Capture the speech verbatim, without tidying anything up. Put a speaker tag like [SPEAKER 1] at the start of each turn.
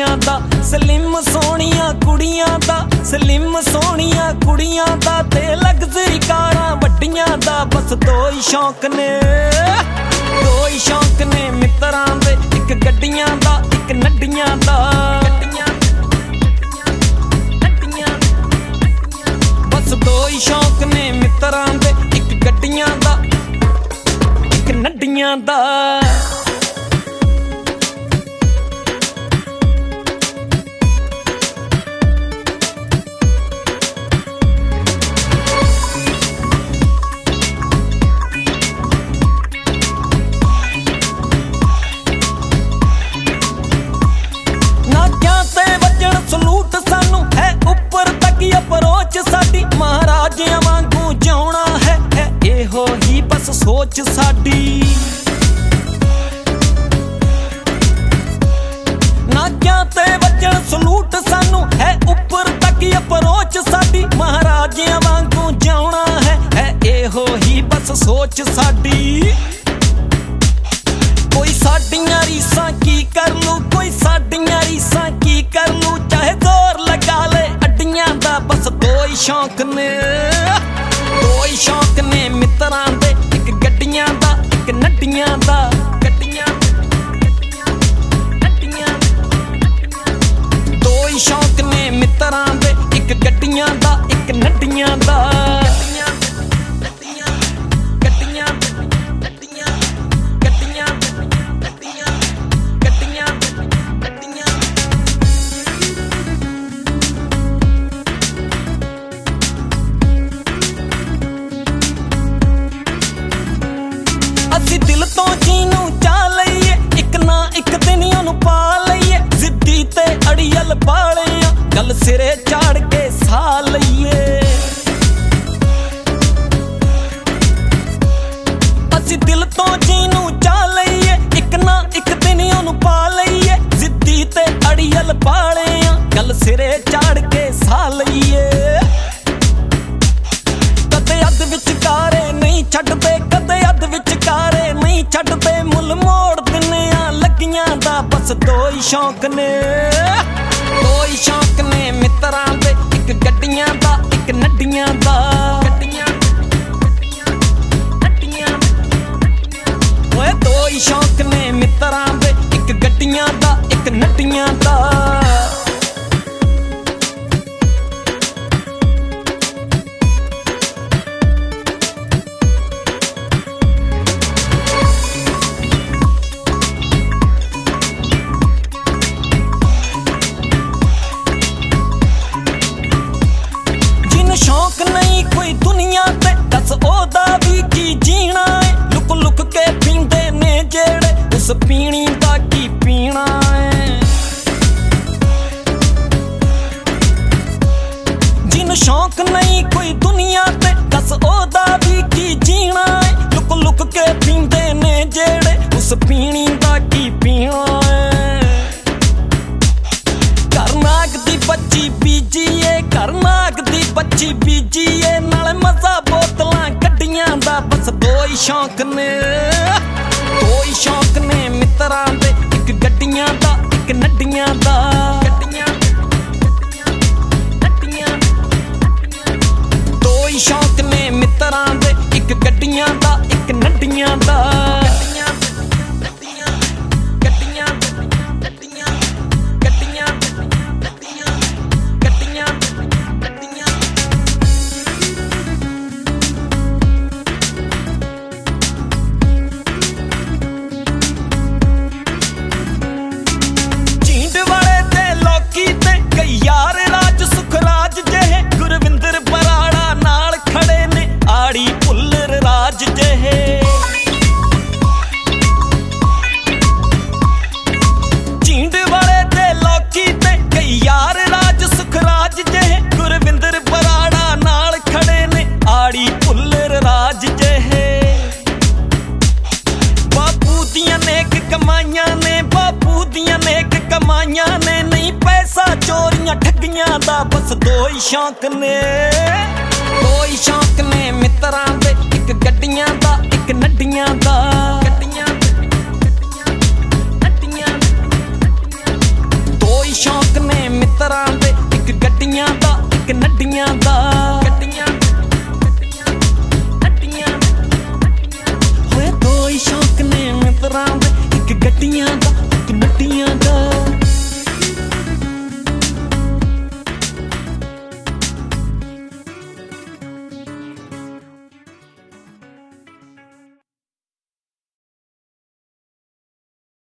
[SPEAKER 1] ਨੱਡੀਆਂ ਦਾ। Slim ਸੋਹਣੀਆਂ ਕੁੜੀਆਂ ਦਾ, slim ਸੋਹਣੀਆਂ ਕੁੜੀਆਂ ਦਾ ਤੇ ਲਗਜ਼ਰੀ ਕਾਰਾਂ ਵੱਡੀਆਂ ਦਾ। ਬਸ ਦੋ ਹੀ ਸ਼ੌਕ ਨੇ, ਦੋ ਹੀ ਸ਼ੌਕ ਨੇ ਮਿੱਤਰਾਂ ਦੇ, ਇੱਕ ਗੱਡੀਆਂ ਦਾ ਇੱਕ ਨੱਡੀਆਂ ਦਾ। ਬਸ ਦੋ ਹੀ ਸ਼ੌਕ ਨੇ ਮਿੱਤਰਾਂ ਦੇ, ਇੱਕ ਗੱਡੀਆਂ ਦਾ ਇੱਕ ਨੱਡੀਆਂ ਦਾ। ਸਲੂਟ ਸਾਨੂੰ ਹੈ ਉੱਪਰ ਤੱਕ ਅਪਰੋਚ ਸਾਡੀ, ਮਹਾਰਾਜਿਆਂ ਵਾਂਗੂ ਜਿਉਣਾ ਹੈ, ਹੈ ਇਹੋ ਹੀ ਬਸ ਸੋਚ ਸਾਡੀ। ਨਾਕਿਆਂ ਤੇ ਵੱਜਣ ਸਲੂਟ ਸਾਨੂੰ ਹੈ ਉੱਪਰ ਤੱਕ ਅਪਰੋਚ ਸਾਡੀ, ਮਹਾਰਾਜਿਆਂ ਵਾਂਗੂ ਜਿਉਣਾ ਹੈ, ਹੈ ਇਹੋ ਹੀ ਬਸ ਸੋਚ ਸਾਡੀ। ਕੋਈ ਸਾਡੀਆਂ ਰੀਸਾਂ ਕੀ ਕਰ ਲੂ, ਕੋਈ ਸਾਡੀਆਂ ਰੀਸਾਂ ਕੀ ਕਰ ਲੂ, ਚਾਹੇ ਜ਼ੋਰ ਲਗਾ ਲੈ ਅੱਡੀਆਂ ਦਾ। ਬਸ ਦੋ ਹੀ ਸ਼ੌਕ ਨੇ, ਦੋ ਹੀ ਸ਼ੌਕ ਨੇ ਮਿੱਤਰਾਂ ਦੇ, ਇੱਕ ਗੱਡੀਆਂ ਦਾ ਇੱਕ ਨੱਡੀਆਂ ਦਾ। ਗੱਡੀਆਂ ਨੱਡੀਆਂ, ਦੋ ਹੀ ਸ਼ੌਕ ਨੇ ਮਿੱਤਰਾਂ ਦੇ, ਇੱਕ ਗੱਡੀਆਂ ਦਾ ਇੱਕ ਨੱਡੀਆਂ ਦਾ। ਅਸੀਂ ਦਿਲ ਤੋਂ ਜੀਨੂੰ ਚਾਹ ਲਈਏ, ਇੱਕ ਨਾ ਇੱਕ ਦਿਨ ਉਹਨੂੰ ਪਾ ਲਈਏ, ਜ਼ਿੱਦੀ ਤੇ ਅੜੀਅਲ ਬਾਲੇ ਆ, ਗੱਲ ਸਿਰੇ ਚਾੜ ਕੇ ਸਾਹ ਲਈਏ। ਅਸੀਂ ਦਿਲ ਤੋਂ ਜੀਨੂੰ ਚਾਹ ਲਈਏ, ਇੱਕ ਨਾ ਇੱਕ ਦਿਨ ਉਹਨੂੰ ਪਾ ਲਈਏ, ਜ਼ਿੱਦੀ ਤੇ ਅੜੀਅਲ ਬਾਲੇ ਆ, ਗੱਲ ਸਿਰੇ ਚਾੜ ਕੇ ਸਾਹ ਲਈਏ। ਕਦੇ ਅੱਧ ਵਿਚਕਾਰੇ ਨਹੀਂ ਛੱਡਦੇ, ਕਦੇ ਅੱਧ ਵਿਚਕਾਰੇ ਨਹੀਂ ਛੱਡਦੇ, ਮੁੱਲ ਮੋੜ ਦਿੰਨੇ ਆ ਲੱਗੀਆਂ ਦਾ। ਬਸ ਦੋ ਹੀ ਸ਼ੌਕ ਨੇ, ਦੋ ਹੀ ਸ਼ੌਕ ਨੇ ਮਿੱਤਰਾਂ ਦੇ, ਇੱਕ ਗੱਡੀਆਂ ਦਾ ਇੱਕ ਨੱਡੀਆਂ ਦਾ। ਗੱਡੀਆਂ ਨੱਡੀਆਂ, ਓਏ ਦੋ ਹੀ ਸ਼ੌਕ ਨੇ ਮਿੱਤਰਾਂ ਦੇ, ਇੱਕ ਗੱਡੀਆਂ ਦਾ ਇੱਕ ਨੱਡੀਆਂ ਦਾ। ਸ਼ੌਕ ਨਹੀਂ ਕੋਈ ਦੁਨੀਆ ਤੇ, ਦੱਸ ਉਹਦਾ ਵੀ ਕੀ ਜੀਣਾ ਏ। ਲੁਕ ਲੁਕ ਕੇ ਪੀਂਦੇ ਨੇ ਜਿਹੜੇ, ਉਸ ਪੀਣੀ ਦਾ ਕੀ ਪੀਣਾ ਏ। ਜਿਹਨੂੰ ਸ਼ੌਕ ਨਹੀਂ ਕੋਈ ਦੁਨੀਆ ਤੇ, ਦੱਸ ਉਹਦਾ ਵੀ ਕੀ ਜੀਣਾ ਏ। ਲੁਕ ਲੁਕ ਕੇ ਪੀਂਦੇ ਨੇ ਜਿਹੜੇ, ਉਸ ਪੀਣੀ ਦਾ ਕੀ ਪੀਣਾ ਏ। ਘਰ ਨਾਗ ਦੀ ਬੱਚੀ ਬੀਜੀਏ, ਘਰ ਨਾਗ ਦੀ ਬੱਚੀ ਬੀਜੀਏ, ਨਾਲੇ ਮਜ਼ਾ ਬੋਤਲਾਂ ਕੱਢੀਆਂ ਦਾ। ਬਸ ਦੋ ਹੀ ਸ਼ੌਕ ਨੇ, ਦੋ ਹੀ ਸ਼ੌਕ ਨੇ ਮਿੱਤਰਾਂ ਦੇ, ਇੱਕ ਗੱਡੀਆਂ ਦਾ ਇੱਕ ਨੱਡੀਆਂ ਦਾ। ਗੱਡੀਆਂ ਨੱਡੀਆਂ, ਦੋ ਹੀ ਸ਼ੌਕ ਨੇ ਮਿੱਤਰਾਂ ਦੇ, ਇੱਕ ਗੱਡੀਆਂ ਦਾ ਇੱਕ ਨੱਡੀਆਂ ਦਾ। ਯਾਰ ਰਾਜ ਸੁਖਰਾਜ ਜਿਹੇ, ਗੁਰਵਿੰਦਰ ਬਰਾੜਾ ਨਾਲ ਖੜੇ ਨੇ, ਆੜੀ ਭੁੱਲਰ ਰਾਜ ਜਿਹੇ। ਝੀਂਡ ਵਾਲੇ ਤੇ ਲੋਕੀ ਤੇ ਕਈ ਯਾਰ ਰਾਜ ਸੁਖਰਾਜ ਜਿਹੇ, ਗੁਰਵਿੰਦਰ ਬਰਾੜਾ ਨਾਲ ਖੜੇ ਨੇ, ਆੜੀ ਭੁੱਲਰ ਰਾਜ ਜਿਹੇ। ਬਾਪੂ ਦੀਆਂ ਨੇਕ ਕਮਾਈਆਂ ਨੇ, ਬਾਪੂ ਦੀਆਂ ਨੇਕ ਕਮਾਈਆਂ ਨੇ, ਨਹੀਂ ਪੈਸਾ ਚੋਰੀਆਂ ਠੱਗੀਆਂ ਦਾ। ਬਸ ਦੋ ਹੀ ਸ਼ੌਕ ਨੇ, ਦੋ ਹੀ ਸ਼ੌਕ ਨੇ ਮਿੱਤਰਾਂ ਦੇ, ਇੱਕ ਗੱਡੀਆਂ ਦਾ ਇੱਕ ਨੱਡੀਆਂ ਦਾ। ਗੱਡੀਆਂ ਨੱਡੀਆਂ, ਦੋ ਹੀ ਗੱਡੀਆਂ ਦਾ